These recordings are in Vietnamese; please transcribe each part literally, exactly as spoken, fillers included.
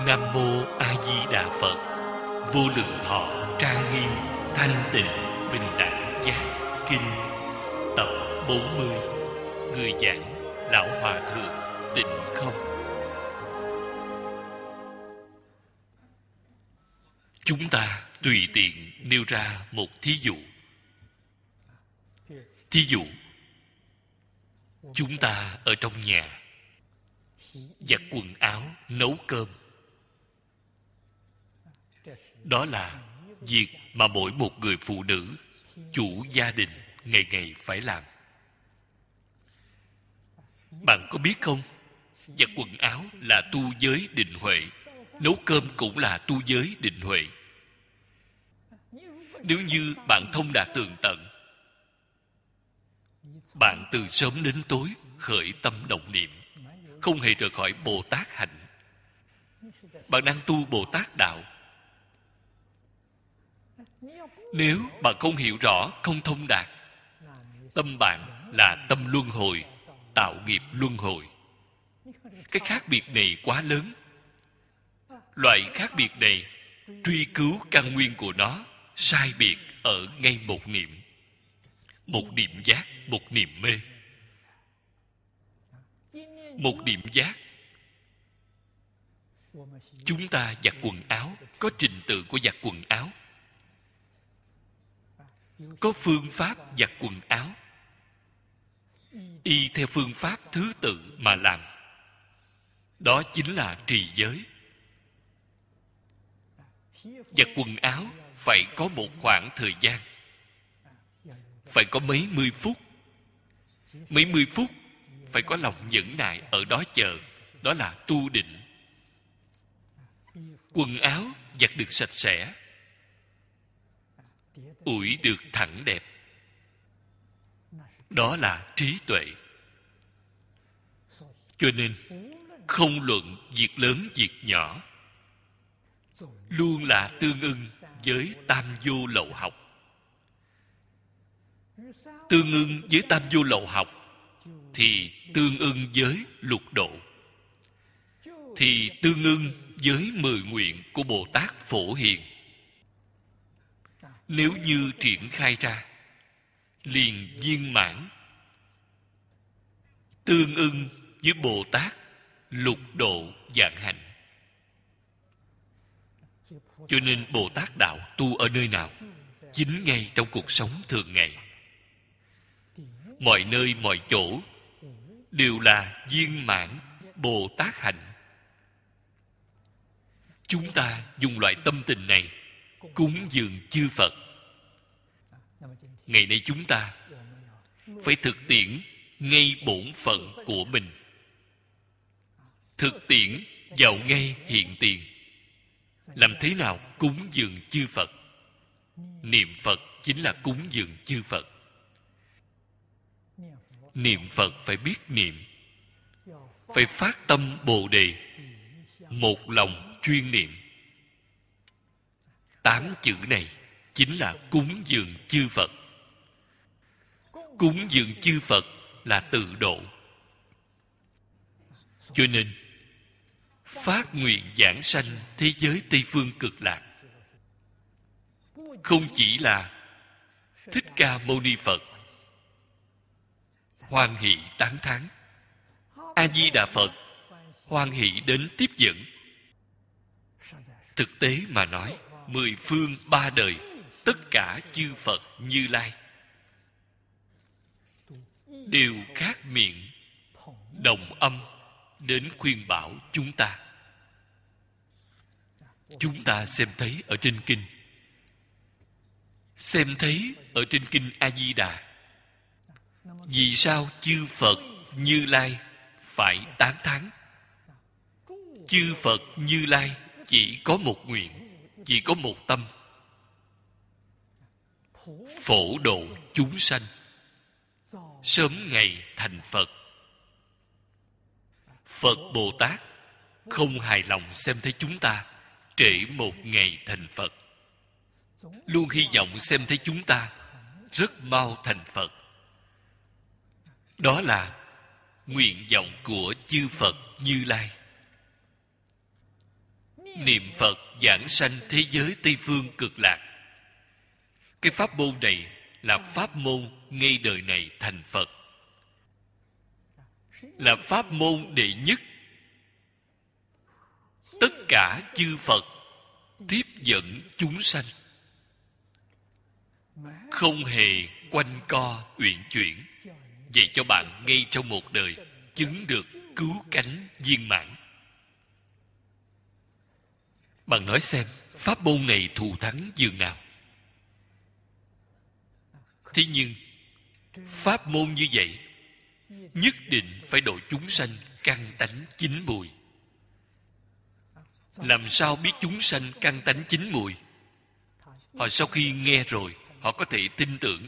Nam Mô A Di Đà Phật. Vô lượng thọ trang nghiêm thanh tịnh bình đẳng giác kinh tập bốn mươi. Người giảng Lão Hòa Thượng Tịnh Không. Chúng ta tùy tiện nêu ra một thí dụ. Thí dụ, chúng ta ở trong nhà giặt quần áo, nấu cơm. Đó là việc mà mỗi một người phụ nữ, chủ gia đình ngày ngày phải làm. Bạn có biết không? Giặt quần áo là tu giới định huệ, nấu cơm cũng là tu giới định huệ. Nếu như bạn thông đạt tường tận, bạn từ sớm đến tối khởi tâm động niệm, không hề rời khỏi Bồ Tát hạnh. Bạn đang tu Bồ Tát đạo. Nếu bạn không hiểu rõ, không thông đạt, tâm bạn là tâm luân hồi, tạo nghiệp luân hồi. Cái khác biệt này quá lớn. Loại khác biệt này, truy cứu căn nguyên của nó sai biệt ở ngay một niệm. Một niệm giác, một niệm mê. Một niệm giác. Chúng ta giặt quần áo, có trình tự của giặt quần áo, có phương pháp giặt quần áo, y theo phương pháp thứ tự mà làm. Đó chính là trì giới. Giặt quần áo phải có một khoảng thời gian, phải có mấy mươi phút. Mấy mươi phút phải có lòng nhẫn nại ở đó chờ. Đó là tu định. Quần áo giặt được sạch sẽ, ủi được thẳng đẹp. Đó là trí tuệ. Cho nên không luận việc lớn việc nhỏ, luôn là tương ưng với tam vô lậu học. Tương ưng với tam vô lậu học thì tương ưng với lục độ, thì tương ưng với mười nguyện của Bồ Tát Phổ Hiền. Nếu như triển khai ra, liền viên mãn, tương ưng với Bồ Tát lục độ vạn hạnh. Cho nên Bồ Tát đạo tu ở nơi nào? Chính ngay trong cuộc sống thường ngày. Mọi nơi mọi chỗ đều là viên mãn Bồ Tát hạnh. Chúng ta dùng loại tâm tình này cúng dường chư Phật. Ngày nay chúng ta phải thực tiễn ngay bổn phận của mình, thực tiễn vào ngay hiện tiền. Làm thế nào cúng dường chư Phật? Niệm Phật chính là cúng dường chư Phật. Niệm Phật phải biết niệm, phải phát tâm Bồ Đề, một lòng chuyên niệm. Tám chữ này chính là cúng dường chư Phật. Cúng dường chư Phật là tự độ. Cho nên phát nguyện giảng sanh thế giới Tây Phương Cực Lạc, không chỉ là Thích Ca Mâu Ni Phật hoan hỷ tán thán, A Di Đà Phật hoan hỷ đến tiếp dẫn. Thực tế mà nói, mười phương ba đời, tất cả chư Phật Như Lai đều khác miệng đồng âm đến khuyên bảo chúng ta. Chúng ta xem thấy ở trên kinh, xem thấy ở trên kinh A Di Đà. Vì sao chư Phật Như Lai phải tán thán? Chư Phật Như Lai chỉ có một nguyện, chỉ có một tâm: phổ độ chúng sanh, sớm ngày thành Phật. Phật Bồ Tát không hài lòng xem thấy chúng ta trễ một ngày thành Phật, luôn hy vọng xem thấy chúng ta rất mau thành Phật. Đó là nguyện vọng của chư Phật Như Lai. niệm Phật giảng sanh thế giới Tây Phương Cực Lạc. Cái pháp môn này là pháp môn ngay đời này thành Phật, là pháp môn đệ nhất. Tất cả chư Phật tiếp dẫn chúng sanh, không hề quanh co uyển chuyển, dạy cho bạn ngay trong một đời chứng được cứu cánh viên mãn. Bạn nói xem, pháp môn này thù thắng dường nào? Thế nhưng pháp môn như vậy nhất định phải độ chúng sanh căn tánh chín mùi. Làm sao biết chúng sanh căn tánh chín mùi? Họ sau khi nghe rồi, họ có thể tin tưởng,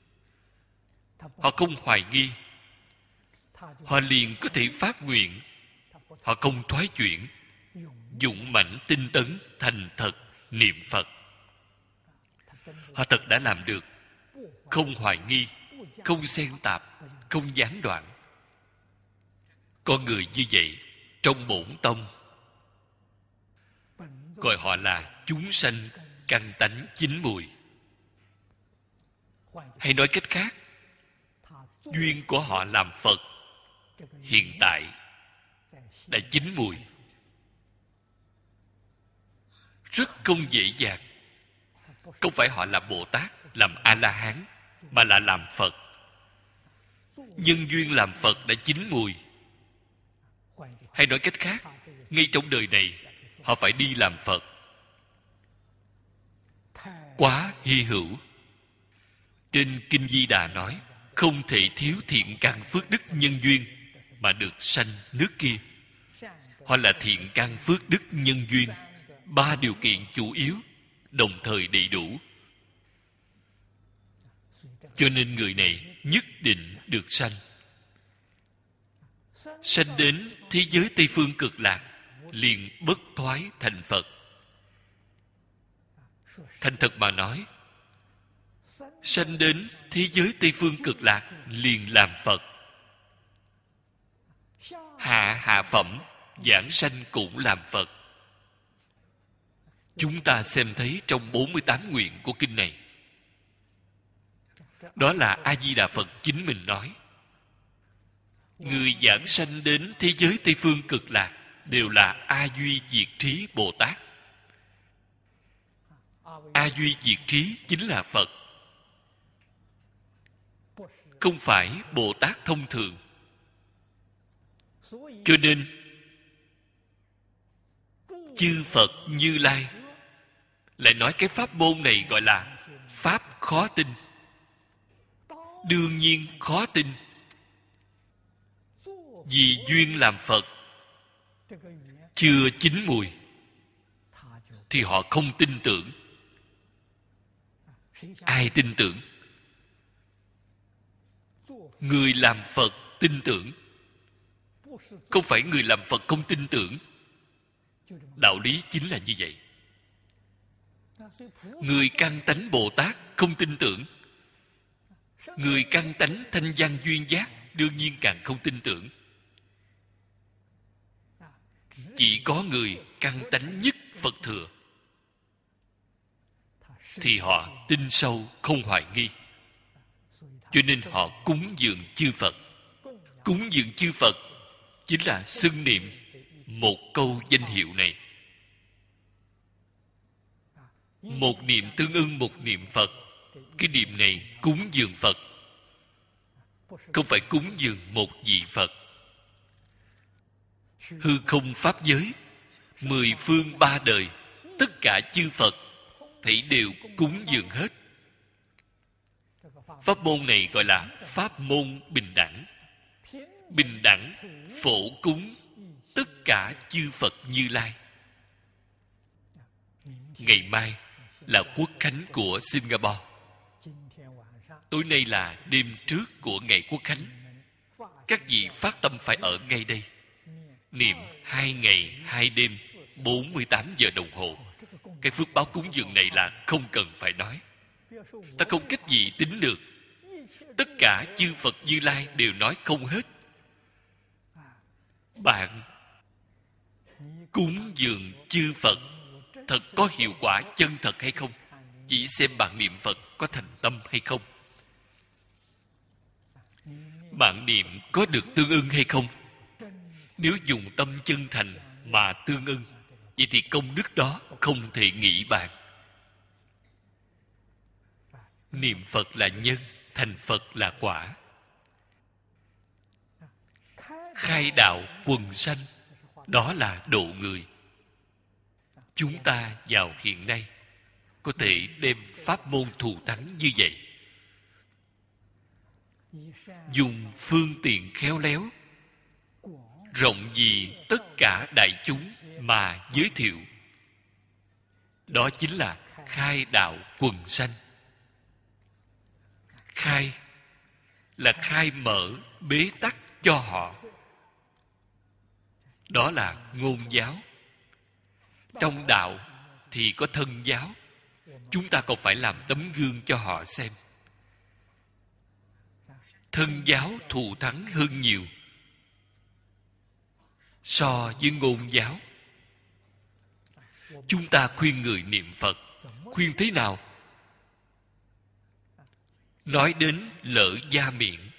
họ không hoài nghi, họ liền có thể phát nguyện, họ không thoái chuyển, dũng mãnh tinh tấn thành thật niệm Phật. Họ thật đã làm được, không hoài nghi, không xen tạp, không gián đoạn. Con người như vậy trong bổn tông gọi họ là chúng sanh căn tánh chín mùi. Hay nói cách khác, duyên của họ làm Phật hiện tại đã chín mùi. Rất không dễ dàng. Không phải họ làm Bồ Tát, làm A-la-hán, mà là làm Phật. Nhân duyên làm Phật đã chín mùi. Hay nói cách khác, ngay trong đời này họ phải đi làm Phật. Quá hy hữu. Trên Kinh Di Đà nói, không thể thiếu thiện căn phước đức nhân duyên mà được sanh nước kia. Họ là thiện căn phước đức nhân duyên, ba điều kiện chủ yếu đồng thời đầy đủ, cho nên người này nhất định được sanh. Sanh đến thế giới Tây Phương Cực Lạc liền bất thoái thành Phật. Thành thật mà nói, sanh đến thế giới Tây Phương Cực Lạc liền làm Phật. Hạ hạ phẩm giảng sanh cũng làm Phật. Chúng ta xem thấy trong bốn mươi tám nguyện của kinh này, đó là A-di-đà Phật chính mình nói. Người giảng sanh đến thế giới Tây Phương Cực Lạc đều là A-duy diệt trí Bồ Tát. A-duy diệt trí chính là Phật, không phải Bồ Tát thông thường. Cho nên chư Phật Như Lai lại nói cái pháp môn này gọi là pháp khó tin. Đương nhiên khó tin. Vì duyên làm Phật chưa chín mùi thì họ không tin tưởng. Ai tin tưởng? Người làm Phật tin tưởng, không phải người làm Phật không tin tưởng. Đạo lý chính là như vậy. Người căn tánh Bồ Tát không tin tưởng, người căn tánh thanh văn duyên giác đương nhiên càng không tin tưởng. Chỉ có người căn tánh nhất Phật thừa thì họ tin sâu không hoài nghi. Cho nên họ cúng dường chư Phật. Cúng dường chư Phật chính là xưng niệm một câu danh hiệu này. Một niệm tương ưng một niệm Phật. Cái niệm này cúng dường Phật, không phải cúng dường một vị Phật. Hư không pháp giới, mười phương ba đời, tất cả chư Phật thảy đều cúng dường hết. Pháp môn này gọi là pháp môn bình đẳng. Bình đẳng phổ cúng tất cả chư Phật Như Lai. Ngày mai là quốc khánh của Singapore. Tối nay là đêm trước của ngày quốc khánh. Các vị phát tâm phải ở ngay đây niệm hai ngày hai đêm bốn mươi tám giờ đồng hồ. Cái phước báo cúng dường này là không cần phải nói. Ta không cách gì tính được. Tất cả chư Phật Như Lai đều nói không hết. Bạn cúng dường chư Phật thật có hiệu quả chân thật hay không, chỉ xem bạn niệm Phật có thành tâm hay không, bạn niệm có được tương ưng hay không. Nếu dùng tâm chân thành mà tương ưng, vậy thì công đức đó không thể nghĩ bàn. Niệm Phật là nhân, thành Phật là quả. Khai đạo quần sanh, đó là độ người. Chúng ta vào hiện nay có thể đem pháp môn thù thắng như vậy, dùng phương tiện khéo léo, rộng vì tất cả đại chúng mà giới thiệu. Đó chính là khai đạo quần sanh. Khai là khai mở bế tắc cho họ. Đó là ngôn giáo. Trong đạo thì có thân giáo. Chúng ta còn phải làm tấm gương cho họ xem. Thân giáo thù thắng hơn nhiều so với ngôn giáo. Chúng ta khuyên người niệm Phật, khuyên thế nào? Nói đến lỡ da miệng,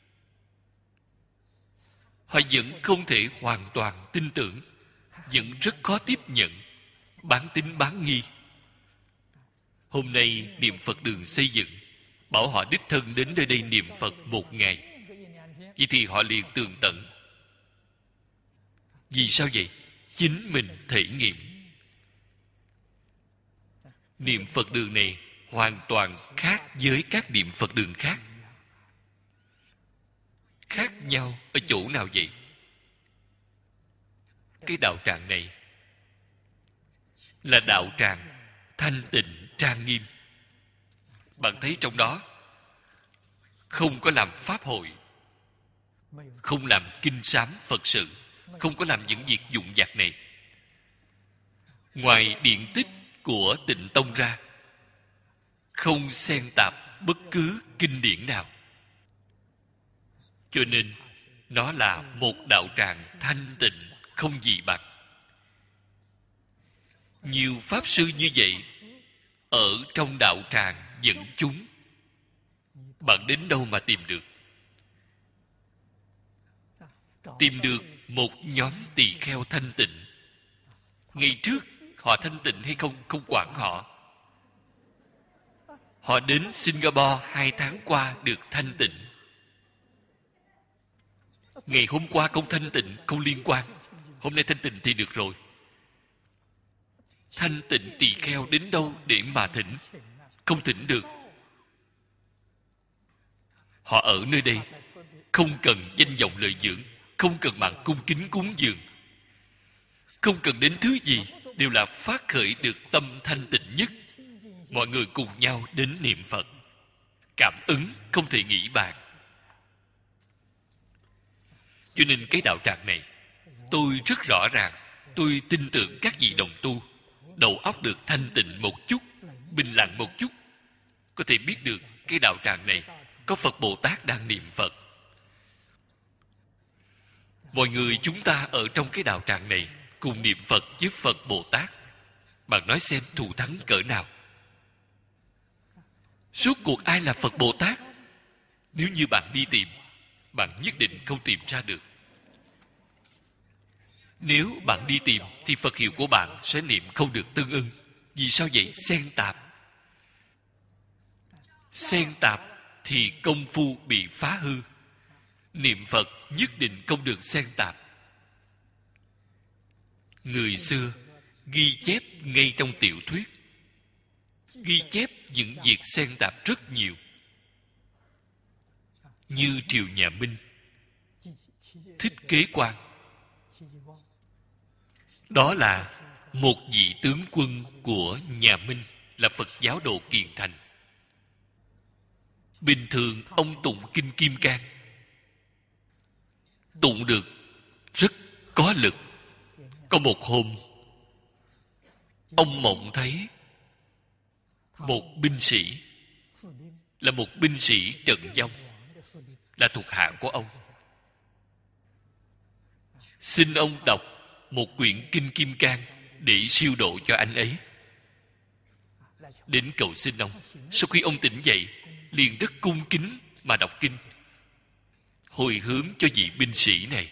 họ vẫn không thể hoàn toàn tin tưởng, vẫn rất khó tiếp nhận, bán tín bán nghi. Hôm nay niệm Phật đường xây dựng, bảo họ đích thân đến nơi đây niệm Phật một ngày, vậy thì họ liền tường tận. Vì sao vậy? Chính mình thể nghiệm. Niệm Phật đường này hoàn toàn khác với các niệm Phật đường khác. Khác nhau ở chỗ nào vậy? Cái đạo tràng này là đạo tràng thanh tịnh trang nghiêm. Bạn thấy trong đó không có làm pháp hội, không làm kinh sám Phật sự, không có làm những việc dụng vặt này. Ngoài điển tích của Tịnh Tông ra, không xen tạp bất cứ kinh điển nào. Cho nên nó là một đạo tràng thanh tịnh không gì bằng. Nhiều pháp sư như vậy ở trong đạo tràng dẫn chúng, bạn đến đâu mà tìm được? Tìm được một nhóm tỳ kheo thanh tịnh. Ngày trước họ thanh tịnh hay không không quản họ. Họ đến Singapore hai tháng qua được thanh tịnh. Ngày hôm qua không thanh tịnh không liên quan, hôm nay thanh tịnh thì được rồi. Thanh tịnh tỳ kheo đến đâu để mà thỉnh? Không thỉnh được. Họ ở nơi đây không cần danh vọng lợi dưỡng, không cần mạng cung kính cúng dường, không cần đến thứ gì, đều là phát khởi được tâm thanh tịnh nhất. Mọi người cùng nhau đến niệm Phật, cảm ứng không thể nghĩ bàn. Cho nên cái đạo tràng này, tôi rất rõ ràng, tôi tin tưởng các vị đồng tu đầu óc được thanh tịnh một chút, bình lặng một chút, có thể biết được cái đạo tràng này có Phật Bồ Tát đang niệm Phật. Mọi người chúng ta ở trong cái đạo tràng này cùng niệm Phật với Phật Bồ Tát. Bạn nói xem thù thắng cỡ nào? Suốt cuộc ai là Phật Bồ Tát? Nếu như bạn đi tìm, bạn nhất định không tìm ra được. Nếu bạn đi tìm thì Phật hiệu của bạn sẽ niệm không được tương ưng. Vì sao vậy? Xen tạp. Xen tạp thì công phu bị phá hư. Niệm Phật nhất định không được xen tạp. Người xưa ghi chép ngay trong tiểu thuyết, ghi chép những việc xen tạp rất nhiều. Như triều nhà Minh, Thích Kế Quan, đó là một vị tướng quân của nhà Minh, là Phật giáo độ Kiền Thành. Bình thường ông tụng kinh Kim Cang, tụng được rất có lực. Có một hôm, ông mộng thấy một binh sĩ, là một binh sĩ Trần Vong, là thuộc hạ của ông, xin ông đọc một quyển Kinh Kim Cang để siêu độ cho anh ấy. Đến cầu xin ông. Sau khi ông tỉnh dậy, liền rất cung kính mà đọc kinh, hồi hướng cho vị binh sĩ này.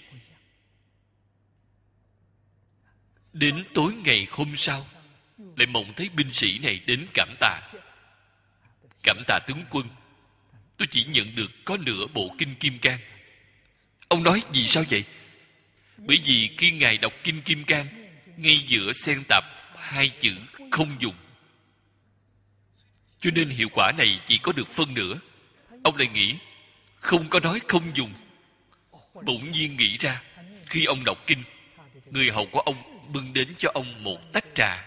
Đến tối ngày hôm sau, lại mộng thấy binh sĩ này đến cảm tạ. Cảm tạ tướng quân, tôi chỉ nhận được có nửa bộ Kinh Kim Cang. Ông nói vì sao vậy? Bởi vì khi ngài đọc Kinh Kim Cang, ngay giữa xen tạp hai chữ không dùng, cho nên hiệu quả này chỉ có được phân nửa. Ông lại nghĩ không có nói không dùng. Bỗng nhiên nghĩ ra, khi ông đọc kinh, người hầu của ông bưng đến cho ông một tách trà.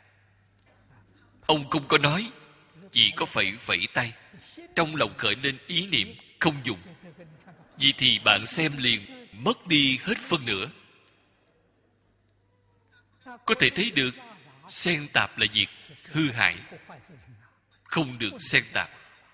Ông không có nói, chỉ có phẩy phẩy tay, trong lòng khởi lên ý niệm không dùng. Vì thì bạn xem liền mất đi hết phân nửa. Có thể thấy được xen tạp là việc hư hại, không được xen tạp.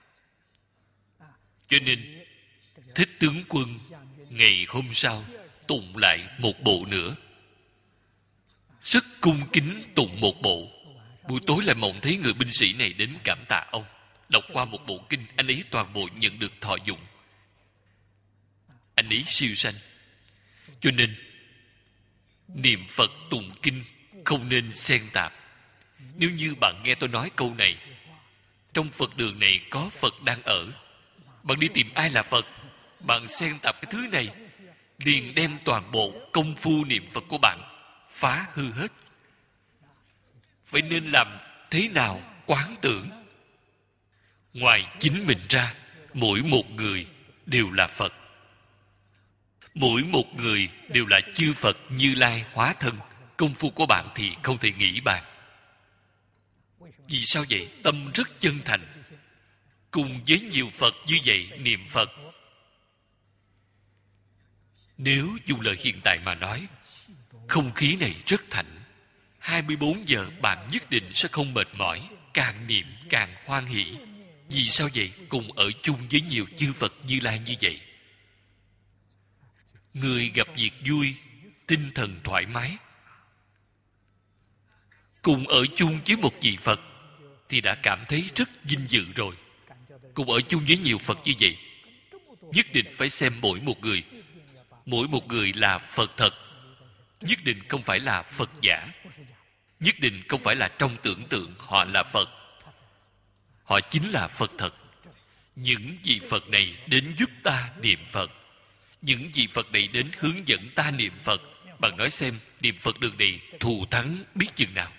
Cho nên Thích tướng quân ngày hôm sau tụng lại một bộ nữa, rất cung kính tụng một bộ. Buổi tối lại mộng thấy người binh sĩ này đến cảm tạ ông. Đọc qua một bộ kinh, anh ấy toàn bộ nhận được thọ dụng. Anh ấy siêu sanh. Cho nên niệm Phật tụng kinh không nên xen tạp. Nếu như bạn nghe tôi nói câu này, trong Phật đường này có Phật đang ở, bạn đi tìm ai là Phật, bạn xen tạp cái thứ này, liền đem toàn bộ công phu niệm Phật của bạn phá hư hết. Vậy nên làm thế nào quán tưởng? Ngoài chính mình ra, mỗi một người đều là Phật. Mỗi một người đều là chư Phật Như Lai hóa thân. Công phu của bạn thì không thể nghĩ bàn. Vì sao vậy? Tâm rất chân thành. Cùng với nhiều Phật như vậy niệm Phật. Nếu dùng lời hiện tại mà nói, không khí này rất thảnh. hai mươi bốn giờ bạn nhất định sẽ không mệt mỏi. Càng niệm càng hoan hỷ. Vì sao vậy? Cùng ở chung với nhiều chư Phật Như Lai như vậy. Người gặp việc vui, tinh thần thoải mái. Cùng ở chung với một vị Phật thì đã cảm thấy rất vinh dự rồi. Cùng ở chung với nhiều Phật như vậy, nhất định phải xem mỗi một người, mỗi một người là Phật thật. Nhất định không phải là Phật giả. Nhất định không phải là trong tưởng tượng họ là Phật. Họ chính là Phật thật. Những vị Phật này đến giúp ta niệm Phật. Những vị Phật này đến hướng dẫn ta niệm Phật. Bạn nói xem, niệm Phật đường này thù thắng biết chừng nào.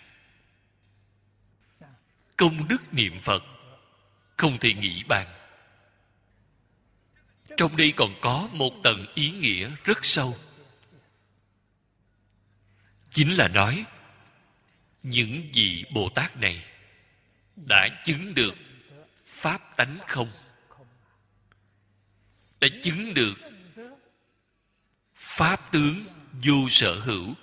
Công đức niệm Phật không thể nghĩ bàn. Trong đây còn có một tầng ý nghĩa rất sâu. Chính là nói những vị Bồ Tát này đã chứng được pháp tánh không, đã chứng được pháp tướng vô sở hữu.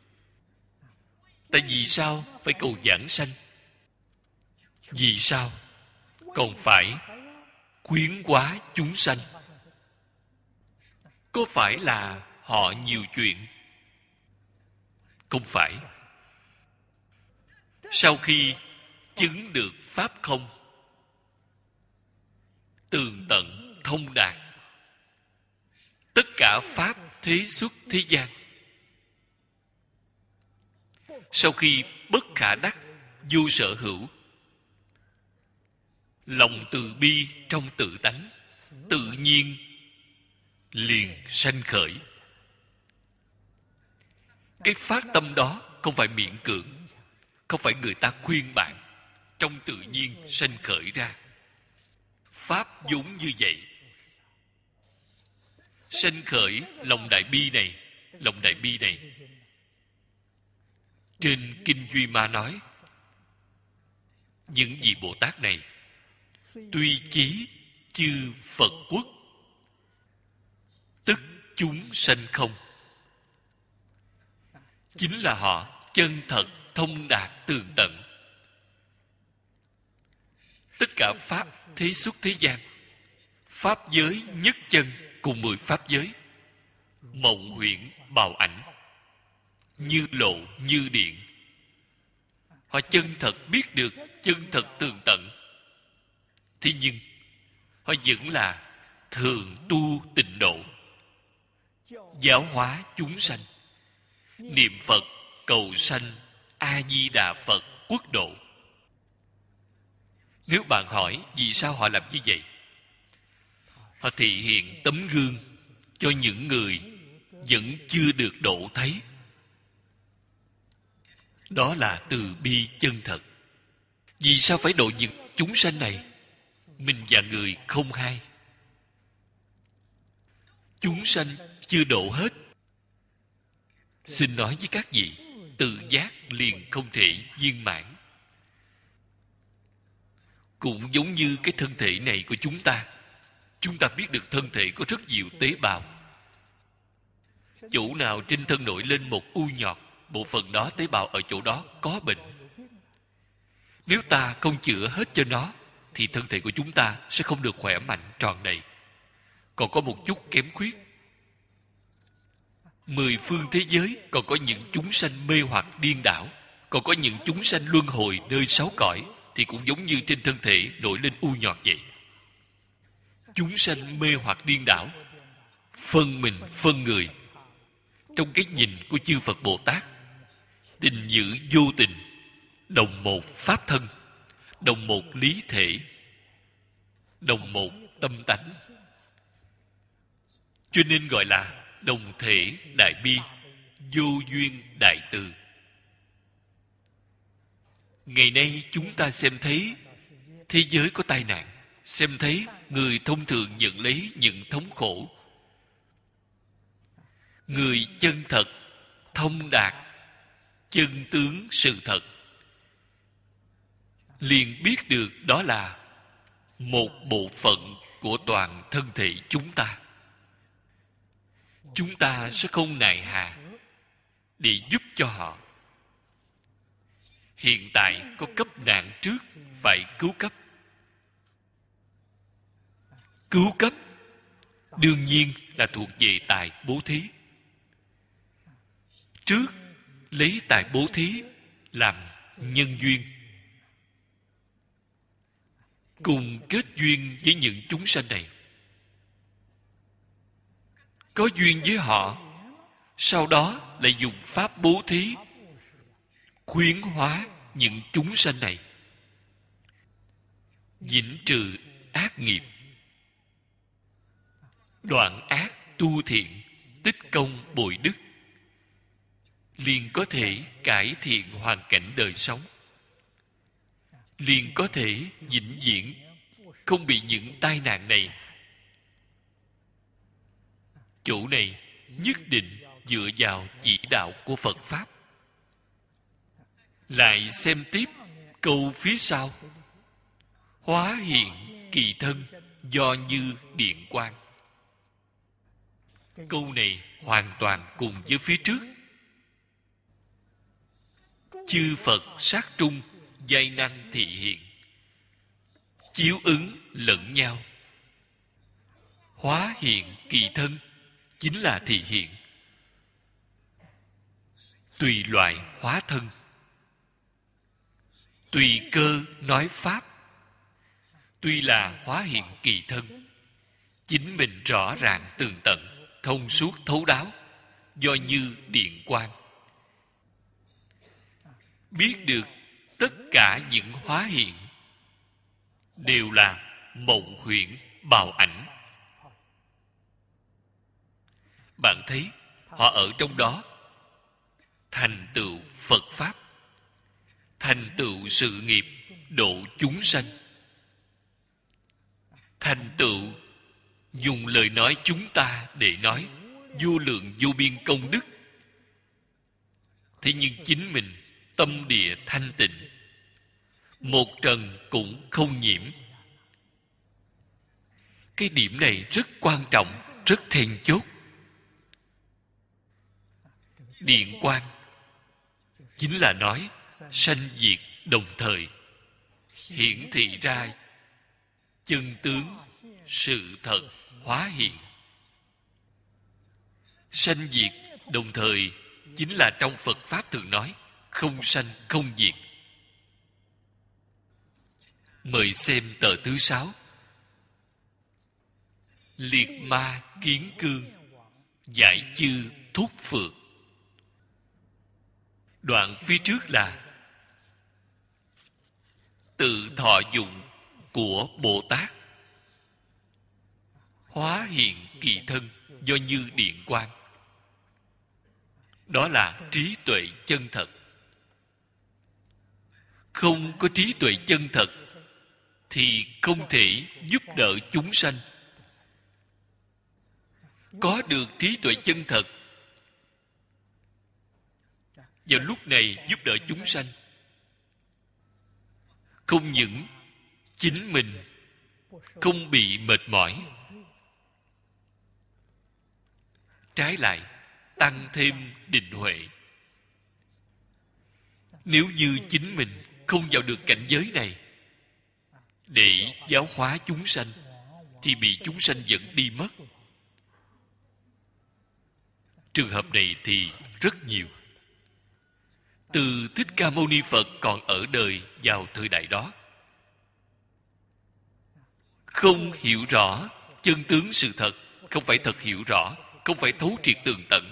Tại vì sao phải cầu giảng sanh? Vì sao còn phải khuyến hóa chúng sanh? Có phải là họ nhiều chuyện? Không phải. Sau khi chứng được pháp không, tường tận thông đạt, tất cả pháp thế xuất thế gian, sau khi bất khả đắc vô sở hữu, lòng từ bi trong tự tánh tự nhiên liền sanh khởi. Cái phát tâm đó không phải miễn cưỡng, không phải người ta khuyên bạn, trong tự nhiên sanh khởi ra. Pháp vốn như vậy. Sanh khởi lòng đại bi này. Lòng đại bi này trên Kinh Duy Ma nói, những vị Bồ Tát này tuy chí chư Phật quốc, tức chúng sanh không. Chính là họ chân thật thông đạt tường tận. Tất cả pháp thế xuất thế gian, pháp giới nhất chân cùng mười pháp giới, mộng huyễn bào ảnh, như lộ như điện. Họ chân thật biết được, chân thật tường tận. Thế nhưng họ vẫn là thường tu tịnh độ, giáo hóa chúng sanh, niệm Phật cầu sanh A Di Đà Phật quốc độ. Nếu bạn hỏi vì sao họ làm như vậy, họ thị hiện tấm gương cho những người vẫn chưa được độ thấy. Đó là từ bi chân thật. Vì sao phải độ những chúng sanh này? Mình và người không hay. Chúng sanh chưa độ hết. Xin nói với các vị, tự giác liền không thể viên mãn. Cũng giống như cái thân thể này của chúng ta. Chúng ta biết được thân thể có rất nhiều tế bào. Chỗ nào trên thân nổi lên một u nhọt, bộ phận đó, tế bào ở chỗ đó có bệnh. Nếu ta không chữa hết cho nó, thì thân thể của chúng ta sẽ không được khỏe mạnh tròn đầy, còn có một chút kém khuyết. Mười phương thế giới còn có những chúng sanh mê hoặc điên đảo, còn có những chúng sanh luân hồi nơi sáu cõi, thì cũng giống như trên thân thể nổi lên u nhọt vậy. Chúng sanh mê hoặc điên đảo, phân mình phân người. Trong cái nhìn của chư Phật Bồ Tát, tình giữ vô tình, đồng một pháp thân, đồng một lý thể, đồng một tâm tánh, cho nên gọi là đồng thể đại bi, vô duyên đại từ. Ngày nay chúng ta xem thấy thế giới có tai nạn, xem thấy người thông thường nhận lấy những thống khổ. Người chân thật, thông đạt chân tướng sự thật, liền biết được đó là một bộ phận của toàn thân thể chúng ta. Chúng ta sẽ không nài hà để giúp cho họ. Hiện tại có cấp nạn trước, phải cứu cấp. Cứu cấp đương nhiên là thuộc về tài bố thí. Trước lấy tài bố thí làm nhân duyên, cùng kết duyên với những chúng sanh này. Có duyên với họ, sau đó lại dùng pháp bố thí khuyến hóa những chúng sanh này, vĩnh trừ ác nghiệp, đoạn ác tu thiện, tích công bội đức, liền có thể cải thiện hoàn cảnh đời sống, liền có thể vĩnh viễn không bị những tai nạn này. Chỗ này nhất định dựa vào chỉ đạo của Phật Pháp. Lại xem tiếp câu phía sau: hóa hiện kỳ thân do như điện quang. Câu này hoàn toàn cùng với phía trước. Chư Phật sát trung, giai năng thị hiện, chiếu ứng lẫn nhau. Hóa hiện kỳ thân chính là thị hiện. Tùy loại hóa thân, tùy cơ nói pháp. Tuy là hóa hiện kỳ thân, chính mình rõ ràng tường tận, thông suốt thấu đáo, do như điện quang. Biết được tất cả những hóa hiện đều là mộng huyễn bào ảnh. Bạn thấy họ ở trong đó thành tựu Phật Pháp, thành tựu sự nghiệp độ chúng sanh, thành tựu dùng lời nói chúng ta để nói vô lượng vô biên công đức. Thế nhưng chính mình tâm địa thanh tịnh, một trần cũng không nhiễm. Cái điểm này rất quan trọng, rất then chốt. Điện quang chính là nói sanh diệt đồng thời, hiển thị ra chân tướng sự thật hóa hiện. Sanh diệt đồng thời chính là trong Phật Pháp thường nói không sanh không diệt. Mời xem tờ thứ sáu. Liệt ma kiến cương, giải chư thúc phược. Đoạn phía trước là tự thọ dụng của Bồ Tát, hóa hiện kỳ thân do như điện quang. Đó là trí tuệ chân thật. Không có trí tuệ chân thật thì không thể giúp đỡ chúng sanh. Có được trí tuệ chân thật, vào lúc này giúp đỡ chúng sanh, không những chính mình không bị mệt mỏi, trái lại tăng thêm định huệ. Nếu như chính mình không vào được cảnh giới này để giáo hóa chúng sanh, thì bị chúng sanh dẫn đi mất. Trường hợp này thì rất nhiều. Từ Thích Ca Mâu Ni Phật còn ở đời vào thời đại đó, không hiểu rõ chân tướng sự thật, không phải thật hiểu rõ, không phải thấu triệt tường tận.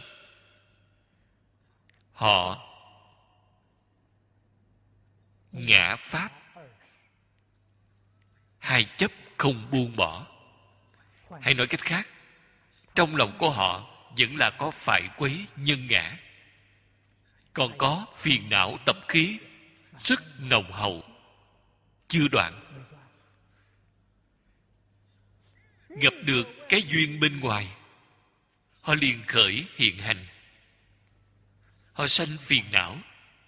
Họ ngã pháp, hai chấp không buông bỏ. Hay nói cách khác, trong lòng của họ vẫn là có phải quấy nhân ngã, còn có phiền não tập khí rất nồng hậu, chưa đoạn. Gặp được cái duyên bên ngoài, họ liền khởi hiện hành. Họ sanh phiền não.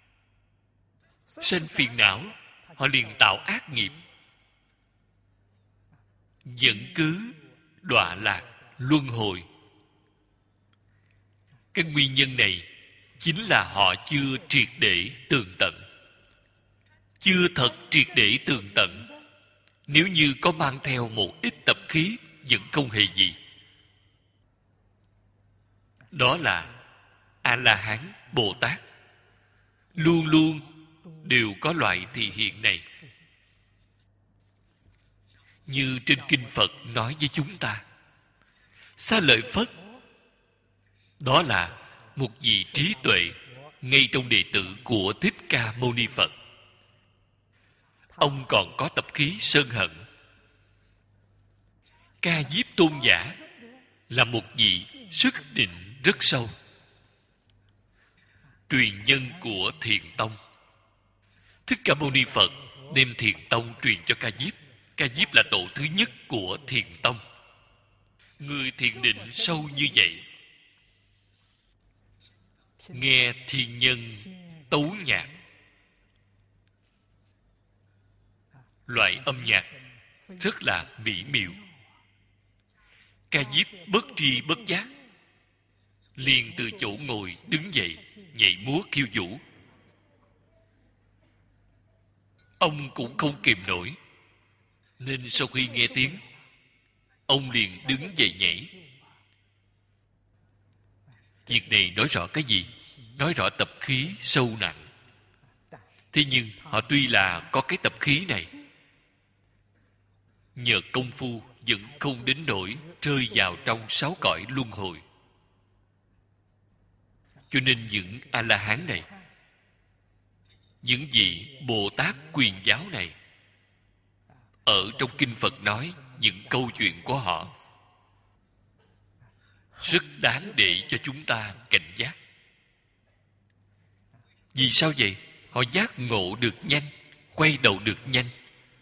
Sanh phiền não, họ liền tạo ác nghiệp, dẫn cứ đọa lạc luân hồi. Cái nguyên nhân này chính là họ chưa triệt để tường tận. Chưa thật triệt để tường tận. Nếu như có mang theo một ít tập khí, vẫn không hề gì. Đó là A-la-hán, Bồ Tát. Luôn luôn đều có loại thị hiện này. Như trên Kinh Phật nói với chúng ta, Xá Lợi Phất, đó là một vị trí tuệ ngay trong đệ tử của Thích Ca Mâu Ni Phật. Ông còn có tập khí sân hận. Ca Diếp Tôn giả là một vị sức định rất sâu, truyền nhân của Thiền Tông. Thích Ca Mâu Ni Phật đem Thiền Tông truyền cho Ca Diếp. Ca Diếp là tổ thứ nhất của Thiền Tông. Người thiền định sâu như vậy, nghe thiên nhân tấu nhạc, loại âm nhạc rất là mỹ miều. Ca Diếp bất tri bất giác liền từ chỗ ngồi đứng dậy, nhảy múa khiêu vũ. Ông cũng không kìm nổi, nên sau khi nghe tiếng, ông liền đứng dậy nhảy. Việc này nói rõ cái gì? Nói rõ tập khí sâu nặng. Thế nhưng họ tuy là có cái tập khí này, nhờ công phu vẫn không đến nỗi rơi vào trong sáu cõi luân hồi. Cho nên những A-la-hán này, những vị Bồ Tát quyền giáo này, ở trong Kinh Phật nói những câu chuyện của họ rất đáng để cho chúng ta cảnh giác. Vì sao vậy? Họ giác ngộ được nhanh, quay đầu được nhanh,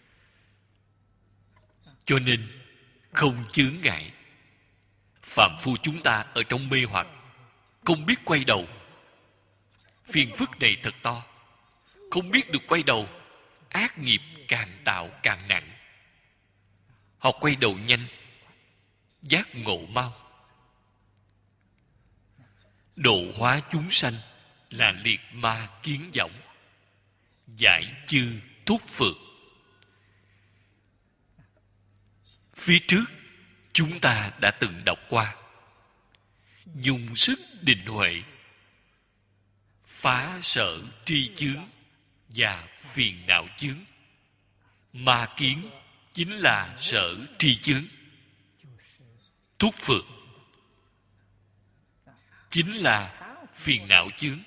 cho nên không chướng ngại. Phàm phu chúng ta ở trong mê hoặc, không biết quay đầu, phiền phức này thật to. Không biết được quay đầu, ác nghiệp càng tạo càng nặng. Họ quay đầu nhanh, giác ngộ mau. Độ hóa chúng sanh là liệt ma kiến võng, giải chư thúc phược. Phía trước chúng ta đã từng đọc qua. Dùng sức định huệ phá sở tri chướng và phiền não chướng. Ma kiến chính là sở tri chướng. Thuốc phược chính là phiền não chướng.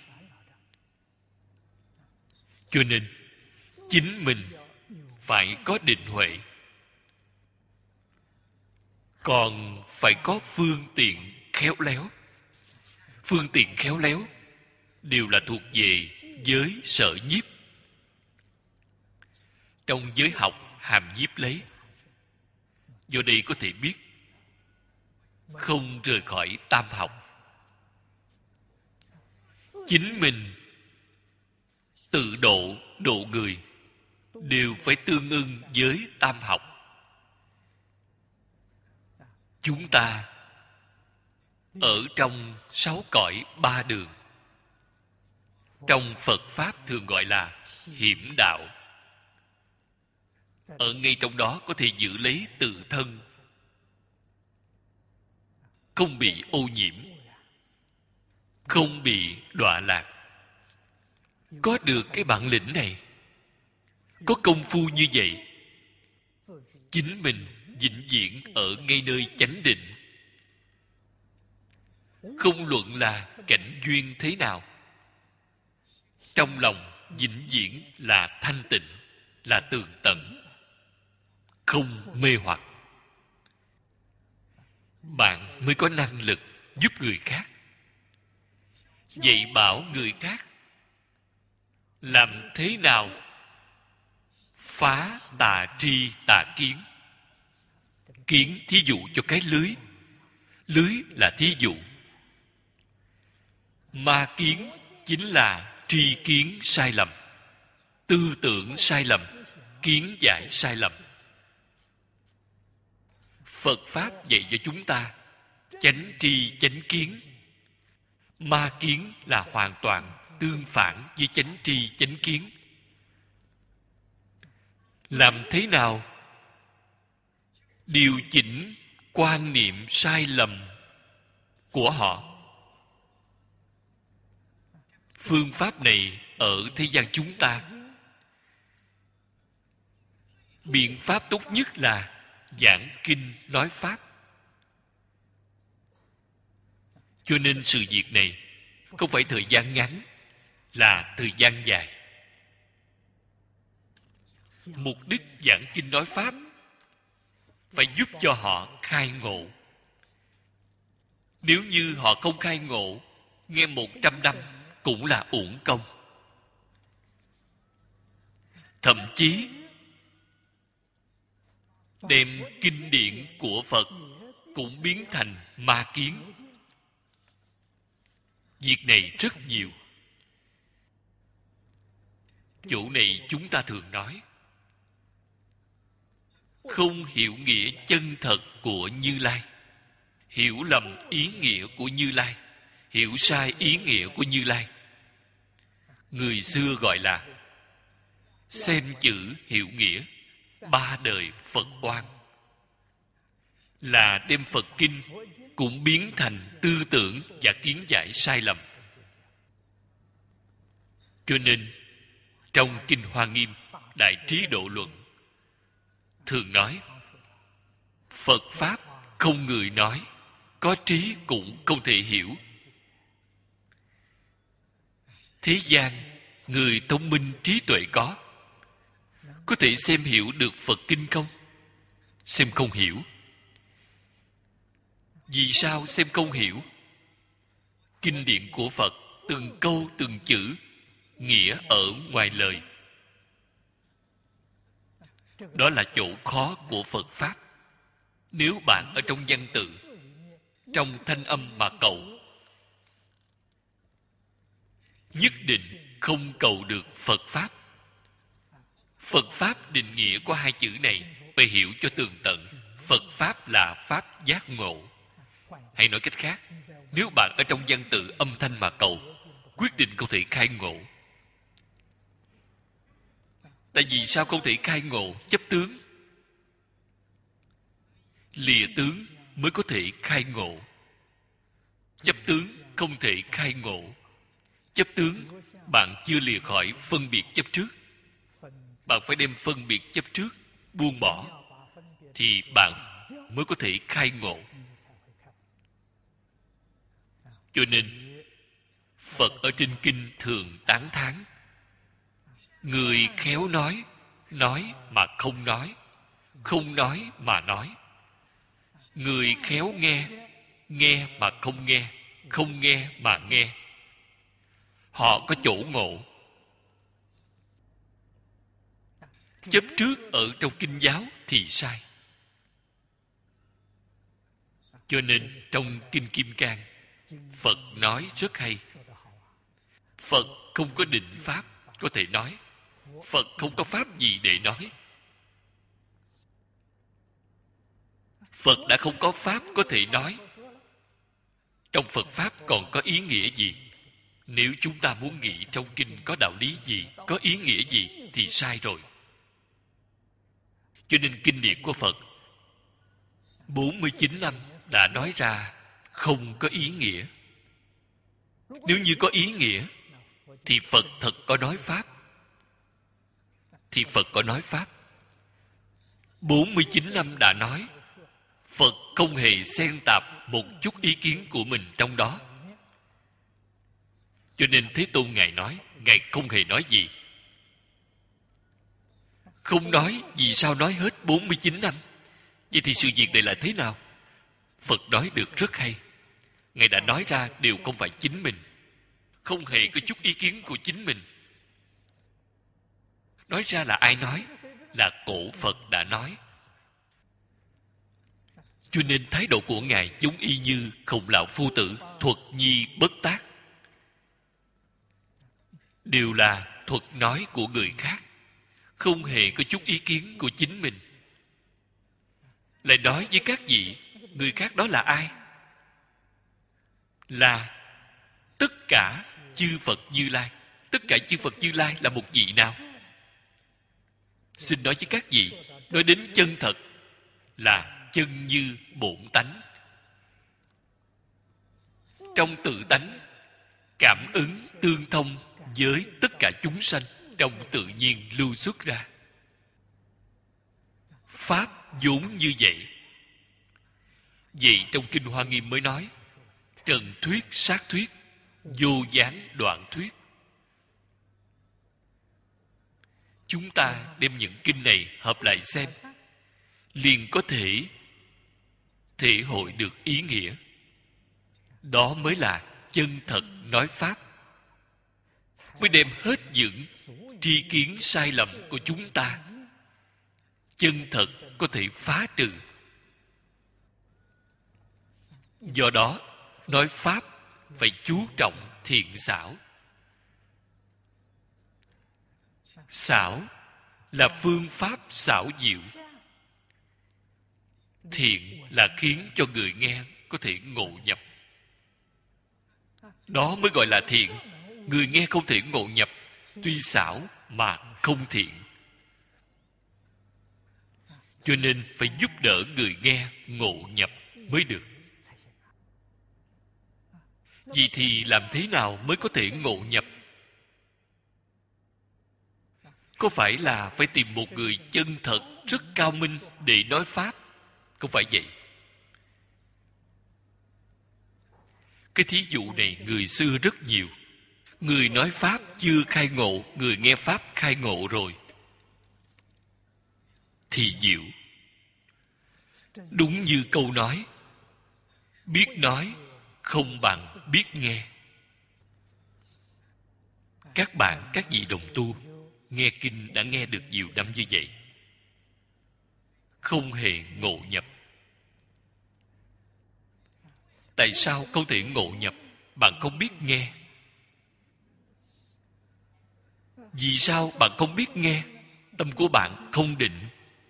Cho nên chính mình phải có định huệ, còn phải có phương tiện khéo léo. Phương tiện khéo léo đều là thuộc về giới sở nhiếp. Trong giới học hàm nhiếp lấy. Do đây có thể biết không rời khỏi tam học. Chính mình tự độ độ người đều phải tương ưng với tam học. Chúng ta ở trong sáu cõi ba đường, trong Phật Pháp thường gọi là hiểm đạo. Ở ngay trong đó có thể giữ lấy tự thân, không bị ô nhiễm, không bị đọa lạc. Có được cái bản lĩnh này, có công phu như vậy, chính mình vĩnh viễn ở ngay nơi chánh định. Không luận là cảnh duyên thế nào, trong lòng vĩnh viễn là thanh tịnh, là tường tận, không mê hoặc. Bạn mới có năng lực giúp người khác, dạy bảo người khác làm thế nào phá tà tri tà kiến. Kiến thí dụ cho cái lưới, lưới là thí dụ. Ma kiến chính là tri kiến sai lầm, tư tưởng sai lầm, kiến giải sai lầm. Phật Pháp dạy cho chúng ta chánh tri chánh kiến. Ma kiến là hoàn toàn tương phản với chánh tri chánh kiến. Làm thế nào điều chỉnh quan niệm sai lầm của họ? Phương pháp này ở thế gian chúng ta, biện pháp tốt nhất là giảng kinh nói pháp. Cho nên sự việc này không phải thời gian ngắn, là thời gian dài. Mục đích giảng kinh nói pháp phải giúp cho họ khai ngộ. Nếu như họ không khai ngộ, nghe một trăm năm cũng là uổng công. Thậm chí đem kinh điển của Phật cũng biến thành ma kiến. Việc này rất nhiều. Chỗ này chúng ta thường nói, không hiểu nghĩa chân thật của Như Lai, hiểu lầm ý nghĩa của Như Lai, hiểu sai ý nghĩa của Như Lai. Người xưa gọi là xem chữ hiểu nghĩa, ba đời Phật oan. Là đem Phật kinh cũng biến thành tư tưởng và kiến giải sai lầm. Cho nên trong Kinh Hoa Nghiêm Đại Trí Độ Luận thường nói, Phật Pháp không người nói, có trí cũng không thể hiểu. Thế gian người thông minh trí tuệ có, có thể xem hiểu được Phật kinh không? Xem không hiểu. Vì sao xem không hiểu? Kinh điển của Phật từng câu từng chữ nghĩa ở ngoài lời. Đó là chỗ khó của Phật Pháp. Nếu bạn ở trong văn tự, trong thanh âm mà cầu, nhất định không cầu được Phật Pháp. Phật Pháp định nghĩa của hai chữ này phải hiểu cho tường tận. Phật Pháp là Pháp giác ngộ. Hay nói cách khác, nếu bạn ở trong văn tự âm thanh mà cầu, quyết định không thể khai ngộ. Tại vì sao không thể khai ngộ? Chấp tướng. Lìa tướng mới có thể khai ngộ. Chấp tướng không thể khai ngộ. Chấp tướng, bạn chưa lìa khỏi phân biệt chấp trước. Bạn phải đem phân biệt chấp trước buông bỏ, thì bạn mới có thể khai ngộ. Cho nên Phật ở trên kinh thường tán thán: người khéo nói, nói mà không nói, không nói mà nói. Người khéo nghe, nghe mà không nghe, không nghe mà nghe. Họ có chỗ ngộ. Chấp trước ở trong kinh giáo thì sai. Cho nên trong kinh Kim Cang, Phật nói rất hay. Phật không có định pháp có thể nói. Phật không có pháp gì để nói. Phật đã không có pháp có thể nói. Trong Phật pháp còn có ý nghĩa gì? Nếu chúng ta muốn nghĩ trong kinh có đạo lý gì, có ý nghĩa gì thì sai rồi. Cho nên kinh điển của Phật bốn mươi chín năm đã nói ra không có ý nghĩa. Nếu như có ý nghĩa thì Phật thật có nói pháp. Thì Phật có nói pháp. bốn mươi chín năm đã nói, Phật không hề xen tạp một chút ý kiến của mình trong đó. Cho nên Thế Tôn Ngài nói, Ngài không hề nói gì. Không nói, vì sao nói hết bốn mươi chín năm? Vậy thì sự việc này là thế nào? Phật nói được rất hay. Ngài đã nói ra đều không phải chính mình. Không hề có chút ý kiến của chính mình. Nói ra là ai nói? Là cổ Phật đã nói. Cho nên thái độ của Ngài giống y như Khổng Lão Phu Tử, thuật nhi bất tác. Đều là thuật nói của người khác, không hề có chút ý kiến của chính mình. Lại nói với các vị, người khác đó là ai? Là tất cả chư Phật Như Lai. Tất cả chư Phật Như Lai là một vị nào? Xin nói với các vị, nói đến chân thật là chân như bổn tánh. Trong tự tánh cảm ứng tương thông với tất cả chúng sanh, trong tự nhiên lưu xuất ra. Pháp vốn như vậy. Vậy trong Kinh Hoa Nghiêm mới nói, trần thuyết sát thuyết, vô gián đoạn thuyết. Chúng ta đem những kinh này hợp lại xem, liền có thể thể hội được ý nghĩa. Đó mới là chân thật nói pháp. Mới đem hết những tri kiến sai lầm của chúng ta chân thật có thể phá trừ. Do đó, nói pháp phải chú trọng thiện xảo. Xảo là phương pháp xảo diệu. Thiện là khiến cho người nghe có thể ngộ nhập. Đó mới gọi là thiện. Người nghe không thể ngộ nhập, tuy xảo mà không thiện. Cho nên phải giúp đỡ người nghe ngộ nhập mới được. Vậy thì làm thế nào mới có thể ngộ nhập? Có phải là phải tìm một người chân thật, rất cao minh để nói pháp? Không phải vậy. Cái thí dụ này người xưa rất nhiều. Người nói pháp chưa khai ngộ, người nghe pháp khai ngộ rồi. Thì diệu. Đúng như câu nói, biết nói không bằng biết nghe. Các bạn, các vị đồng tu nghe kinh đã nghe được nhiều năm như vậy, không hề ngộ nhập. Tại sao không thể ngộ nhập? Bạn không biết nghe. Vì sao bạn không biết nghe? Tâm của bạn không định.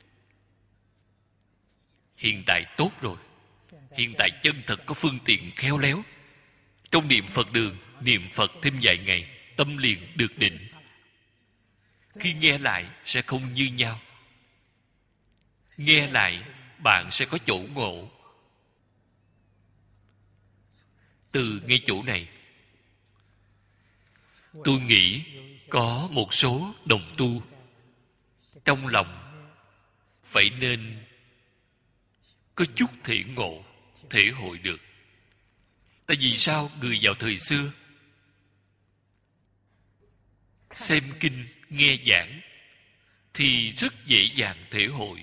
Hiện tại tốt rồi. Hiện tại chân thật có phương tiện khéo léo. Trong niệm Phật đường, niệm Phật thêm vài ngày, tâm liền được định. Khi nghe lại sẽ không như nhau. Nghe lại, bạn sẽ có chỗ ngộ. Từ ngay chỗ này, tôi nghĩ có một số đồng tu trong lòng phải nên có chút thể ngộ, thể hội được. Tại vì sao? Người vào thời xưa xem kinh, nghe giảng thì rất dễ dàng thể hội.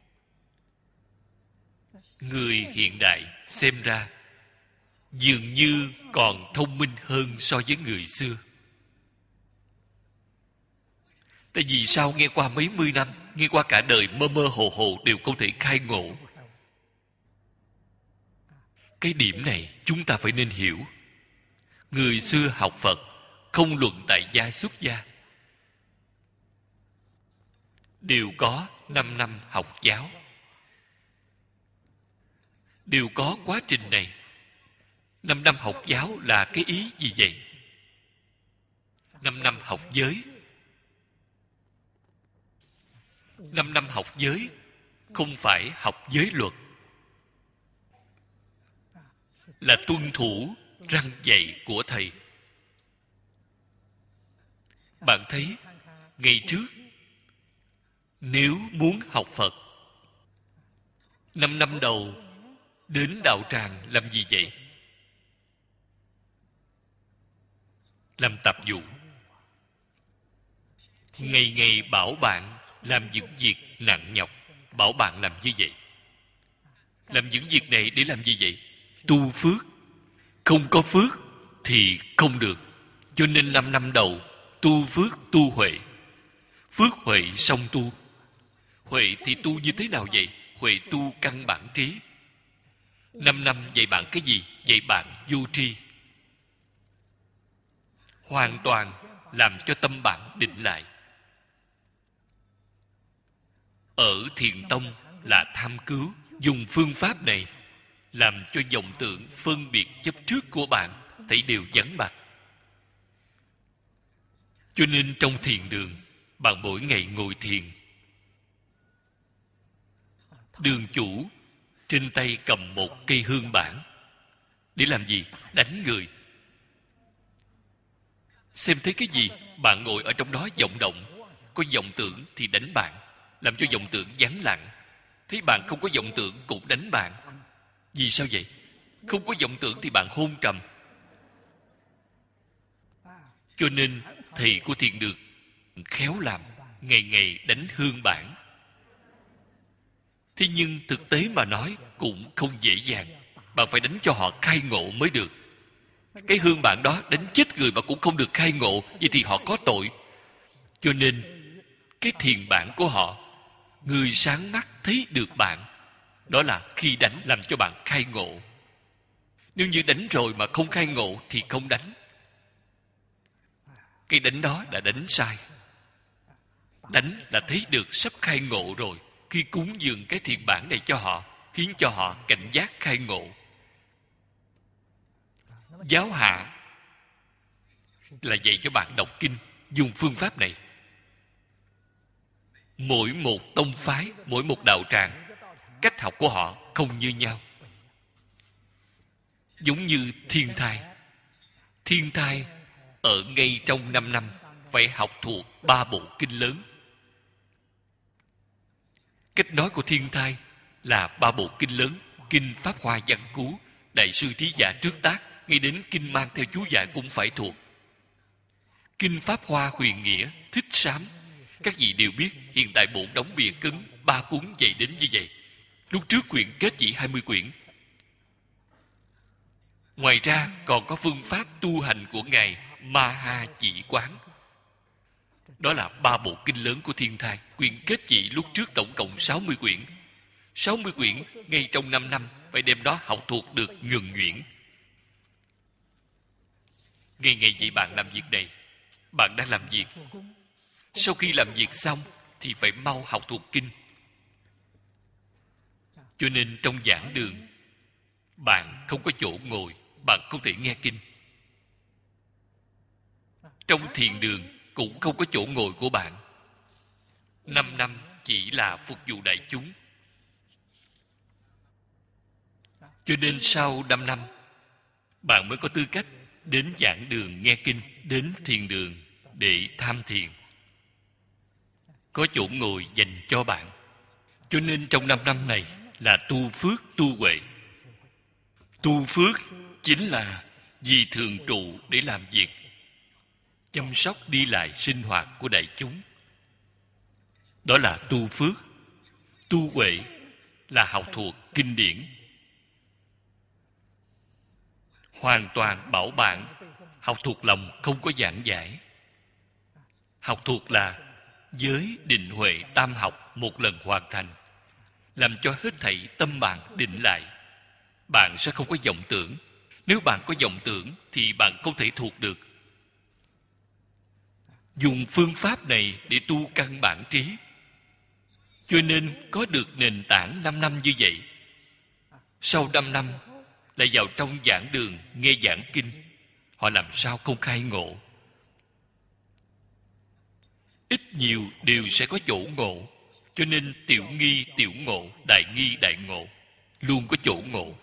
Người hiện đại xem ra dường như còn thông minh hơn so với người xưa. Tại vì sao? Nghe qua mấy mươi năm, nghe qua cả đời, mơ mơ hồ hồ đều không thể khai ngộ. Cái điểm này chúng ta phải nên hiểu. Người xưa học Phật không luận tại gia xuất gia, đều có năm năm học giáo, đều có quá trình này. Năm năm học giáo là cái ý gì vậy? Năm năm học giới. Năm năm học giới không phải học giới luật, là tuân thủ răn dạy của thầy. Bạn thấy, ngày trước nếu muốn học Phật, năm năm đầu đến đạo tràng làm gì vậy? Làm tạp vụ. Ngày ngày bảo bạn làm những việc nặng nhọc. Bảo bạn làm như vậy. Làm những việc này để làm gì vậy? Tu phước. Không có phước thì không được. Cho nên năm năm đầu tu phước, tu huệ. Phước huệ xong tu. Huệ thì tu như thế nào vậy? Huệ tu căn bản trí. Năm năm dạy bạn cái gì? Dạy bạn vô tri. Hoàn toàn làm cho tâm bạn định lại. Ở Thiền Tông là tham cứu, dùng phương pháp này làm cho vọng tưởng phân biệt chấp trước của bạn thấy đều vắng mặt. Cho nên trong thiền đường, bạn mỗi ngày ngồi thiền, đường chủ trên tay cầm một cây hương bản. Để làm gì? Đánh người. Xem thấy cái gì? Bạn ngồi ở trong đó vọng động. Có vọng tưởng thì đánh bạn, làm cho vọng tưởng vắng lặng. Thấy bạn không có vọng tưởng cũng đánh bạn. Vì sao vậy? Không có vọng tưởng thì bạn hôn trầm. Cho nên thầy của thiền đường khéo làm, ngày ngày đánh hương bản. Thế nhưng thực tế mà nói cũng không dễ dàng. Bạn phải đánh cho họ khai ngộ mới được. Cái hương bản đó đánh chết người mà cũng không được khai ngộ, vậy thì họ có tội. Cho nên cái thiền bản của họ, người sáng mắt thấy được bạn, đó là khi đánh làm cho bạn khai ngộ. Nếu như đánh rồi mà không khai ngộ thì không đánh. Cái đánh đó là đánh sai. Đánh là thấy được sắp khai ngộ rồi. Khi cúng dường cái thiền bản này cho họ, khiến cho họ cảnh giác khai ngộ. Giáo hạ là dạy cho bạn đọc kinh, dùng phương pháp này. Mỗi một tông phái, mỗi một đạo tràng, cách học của họ không như nhau. Giống như thiên thai. Thiên thai ở ngay trong năm năm phải học thuộc ba bộ kinh lớn. Cách nói của thiên thai là ba bộ kinh lớn: Kinh Pháp Hoa Văn Cú, Đại sư Trí Giả trước tác, ngay đến kinh mang theo chú giải cũng phải thuộc. Kinh Pháp Hoa Huyền Nghĩa, Thích Sám, các vị đều biết hiện tại bổn đóng bìa cứng, ba cuốn dày đến như vậy. Lúc trước quyển kết chỉ hai mươi quyển. Ngoài ra còn có phương pháp tu hành của Ngài Ma Ha Chỉ Quán. Đó là ba bộ kinh lớn của thiên thai. Quyển kết chỉ lúc trước tổng cộng sáu mươi quyển. sáu mươi quyển ngay trong năm năm phải đem đó học thuộc được nhuần nhuyễn. Ngày ngày vậy bạn làm việc này, bạn đang làm việc. Sau khi làm việc xong thì phải mau học thuộc kinh. Cho nên trong giảng đường, bạn không có chỗ ngồi, bạn không thể nghe kinh. Trong thiền đường cũng không có chỗ ngồi của bạn. Năm năm chỉ là phục vụ đại chúng. Cho nên sau năm năm, bạn mới có tư cách đến giảng đường nghe kinh, đến thiền đường để tham thiền. Có chỗ ngồi dành cho bạn. Cho nên trong năm năm này là tu phước, tu huệ. Tu phước chính là vì thường trụ để làm việc, chăm sóc đi lại sinh hoạt của đại chúng. Đó là tu phước. Tu huệ là học thuộc kinh điển. Hoàn toàn bảo bạn học thuộc lòng, không có giảng giải. Học thuộc là giới định huệ tam học một lần hoàn thành, làm cho hết thảy tâm bạn định lại. Bạn sẽ không có vọng tưởng. Nếu bạn có vọng tưởng thì bạn không thể thuộc được. Dùng phương pháp này để tu căn bản trí. Cho nên có được nền tảng năm năm như vậy. Sau năm năm lại vào trong giảng đường nghe giảng kinh, họ làm sao không khai ngộ? Ít nhiều đều sẽ có chỗ ngộ. Cho nên tiểu nghi tiểu ngộ, đại nghi đại ngộ, luôn có chỗ ngộ.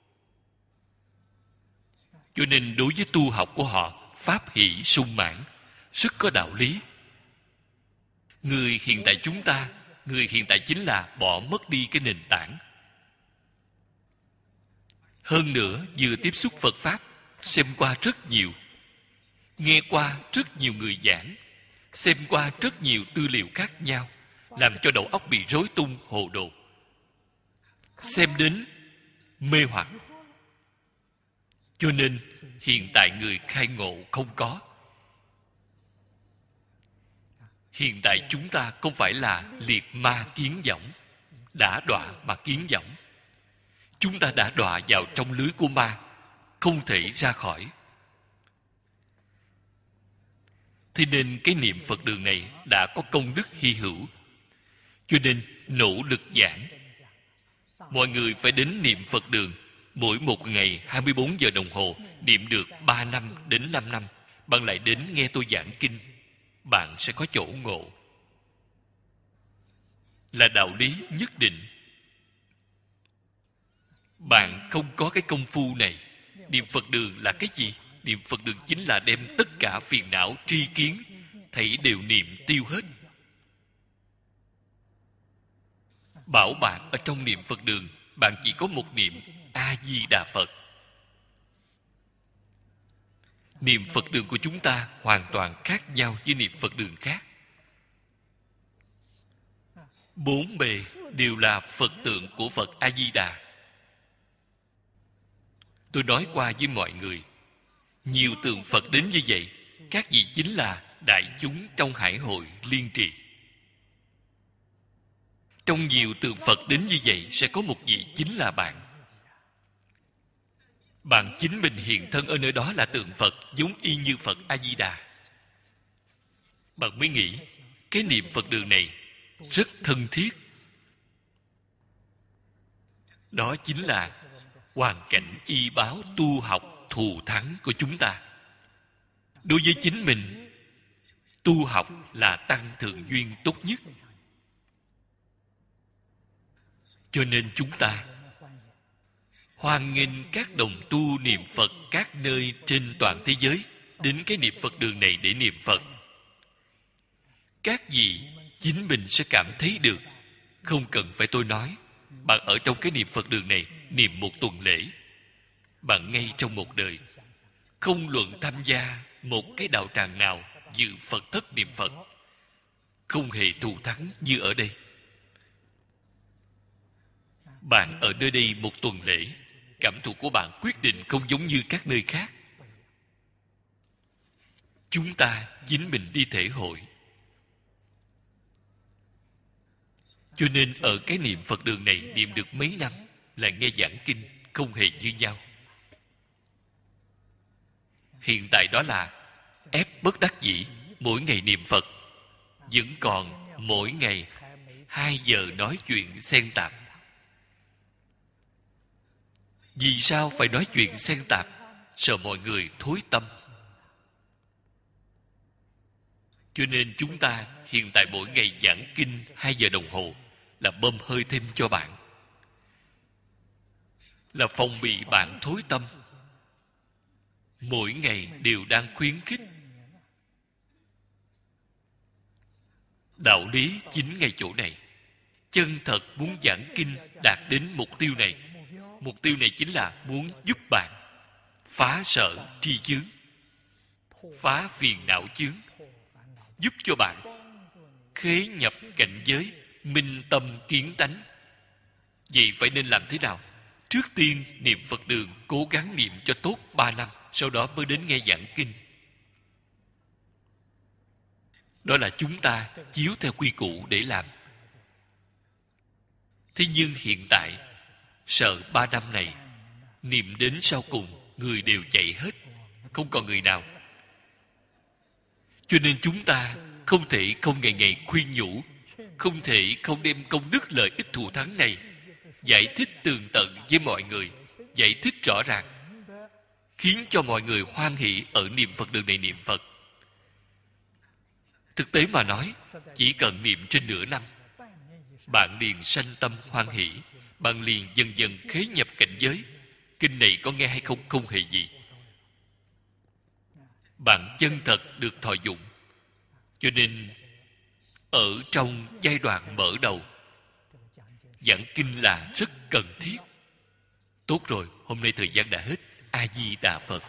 Cho nên đối với tu học của họ, pháp hỷ sung mãn, rất có đạo lý. Người hiện tại chúng ta, người hiện tại chính là bỏ mất đi cái nền tảng. Hơn nữa, vừa tiếp xúc Phật Pháp, xem qua rất nhiều, nghe qua rất nhiều người giảng, xem qua rất nhiều tư liệu khác nhau, làm cho đầu óc bị rối tung hồ đồ. Xem đến mê hoặc. Cho nên hiện tại người khai ngộ không có. Hiện tại chúng ta không phải là liệt ma kiến võng, đã đọa mà kiến võng. Chúng ta đã đọa vào trong lưới của ma, không thể ra khỏi. Thế nên cái niệm Phật đường này đã có công đức hy hữu. Cho nên nỗ lực giảng. Mọi người phải đến niệm Phật đường. Mỗi một ngày hai mươi bốn giờ đồng hồ, niệm được ba năm đến năm năm. Bạn lại đến nghe tôi giảng kinh, bạn sẽ có chỗ ngộ. Là đạo lý nhất định. Bạn không có cái công phu này. Niệm Phật đường là cái gì? Niệm Phật đường chính là đem tất cả phiền não tri kiến thảy đều niệm tiêu hết. Bảo bạn ở trong niệm Phật đường, bạn chỉ có một niệm A Di Đà Phật. Niệm Phật đường của chúng ta hoàn toàn khác nhau với niệm Phật đường khác. Bốn bề đều là Phật tượng của Phật A Di Đà. Tôi nói qua với mọi người, nhiều tượng Phật đến như vậy, các vị chính là đại chúng trong hải hội liên trì. Trong nhiều tượng Phật đến như vậy, sẽ có một vị chính là bạn. Bạn chính mình hiện thân ở nơi đó là tượng Phật, giống y như Phật A Di Đà. Bạn mới nghĩ cái niệm Phật đường này rất thân thiết. Đó chính là hoàn cảnh y báo tu học thù thắng của chúng ta. Đối với chính mình, tu học là tăng thượng duyên tốt nhất. Cho nên chúng ta hoan nghênh các đồng tu niệm Phật các nơi trên toàn thế giới đến cái niệm Phật đường này để niệm Phật. Các vị chính mình sẽ cảm thấy được, không cần phải tôi nói. Bạn ở trong cái niệm Phật đường này niệm một tuần lễ, bạn ngay trong một đời, không luận tham gia một cái đạo tràng nào dự Phật thất niệm Phật, không hề thù thắng như ở đây. Bạn ở nơi đây một tuần lễ, cảm thụ của bạn quyết định không giống như các nơi khác. Chúng ta chính mình đi thể hội. Cho nên ở cái niệm Phật đường này niệm được mấy năm là nghe giảng kinh không hề như nhau. Hiện tại đó là ép bất đắc dĩ, mỗi ngày niệm Phật, vẫn còn mỗi ngày hai giờ nói chuyện xen tạp. Vì sao phải nói chuyện xen tạp? Sợ mọi người thối tâm. Cho nên chúng ta hiện tại mỗi ngày giảng kinh hai giờ đồng hồ là bơm hơi thêm cho bạn, là phòng bị bạn thối tâm. mỗi ngày đều đang khuyến khích. Đạo lý chính ngay chỗ này. Chân thật muốn giảng kinh đạt đến mục tiêu này. Mục tiêu này chính là muốn giúp bạn phá sở tri chướng, phá phiền não chướng, giúp cho bạn khế nhập cảnh giới, minh tâm kiến tánh. Vậy phải nên làm thế nào? Trước tiên niệm Phật đường, cố gắng niệm cho tốt ba năm, sau đó mới đến nghe giảng kinh. Đó là chúng ta chiếu theo quy củ để làm. Thế nhưng hiện tại, sợ ba năm này, niệm đến sau cùng, người đều chạy hết, không còn người nào. Cho nên chúng ta không thể không ngày ngày khuyên nhủ, không thể không đem công đức lợi ích thù thắng này giải thích tường tận với mọi người, giải thích rõ ràng, khiến cho mọi người hoan hỷ ở niệm Phật đường này niệm Phật. Thực tế mà nói, chỉ cần niệm trên nửa năm, bạn liền sanh tâm hoan hỷ, bạn liền dần dần khế nhập cảnh giới. Kinh này có nghe hay không không hề gì. Bạn chân thật được thọ dụng. Cho nên ở trong giai đoạn mở đầu, giảng kinh là rất cần thiết. Tốt rồi, hôm nay thời gian đã hết. A Di Đà Phật.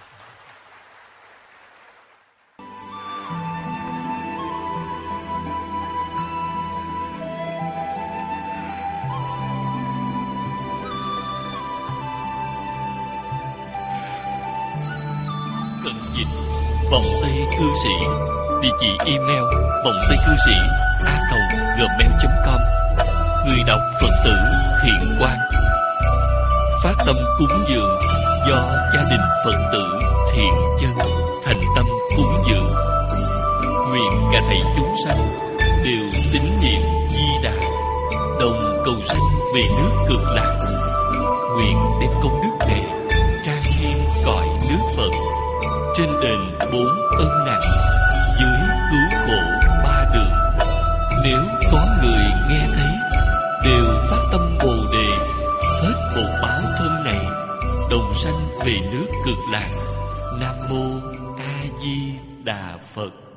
Cần dịch vòng Tây Cư Sĩ. Địa chỉ email vòng Tây Cư Sĩ a còng gmail chấm com. Người đọc Phật tử Thiện Quang. Phát tâm cúng dường do gia đình Phật tử Thiện Chân thành tâm cúng dường. Nguyện cả thầy chúng sanh đều tín niệm Di Đà, đồng cầu sanh về nước Cực Lạc. Nguyện đem công đức này trang nghiêm cõi nước Phật, trên đền bốn ân nặng, dưới cứu khổ ba đường. Nếu có người nghe thấy, đều phát tâm Bồ Đề, hết bổn báo thân này, đồng sanh về nước Cực Lạc. Nam mô A Di Đà Phật.